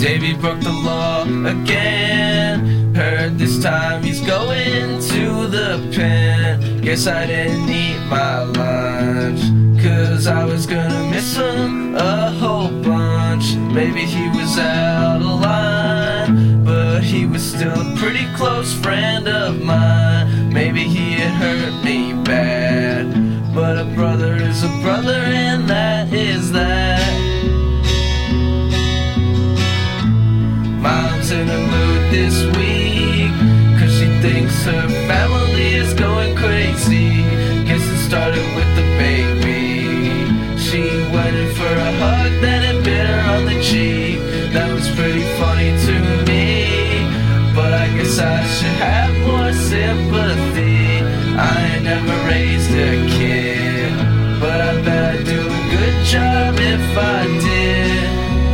Davey broke the law again. Heard this time he's going to the pen. Guess I didn't eat my lunch, 'cause I was gonna miss him a whole bunch. Maybe he was out of line, but he was still a pretty close friend of mine. Maybe he had hurt me bad, but a brother is a brother, and that is that. Mom's in a mood this week, 'cause she thinks her family is going crazy. Guess it started with the baby. She went in for a hug, then it bit her on the cheek. That was pretty funny to me, but I guess I should have more sympathy. I ain't never raised a kid, but I bet I'd do a good job if I did.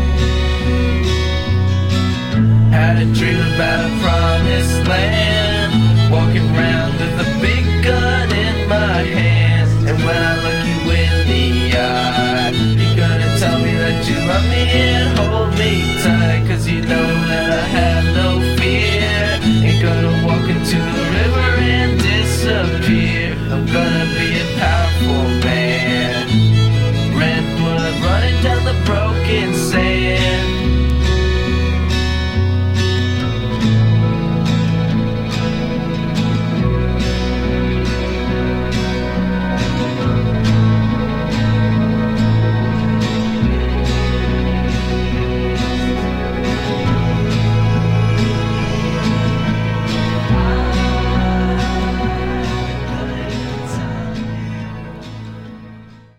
Had a dream about a promised land, walking around with a big gun in my hand. And when I look you in the eye, you're gonna tell me that you love me